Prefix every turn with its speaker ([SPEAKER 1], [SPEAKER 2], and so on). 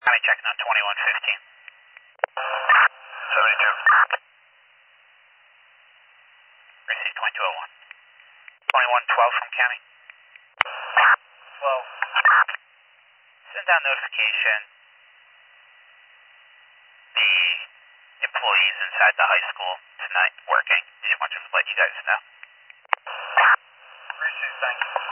[SPEAKER 1] County checking on 2115. 72. Received 2201. 2112 from county. 12. Send out notification. The employees inside the high school tonight working. She wants to let you guys know.
[SPEAKER 2] Received, thank you.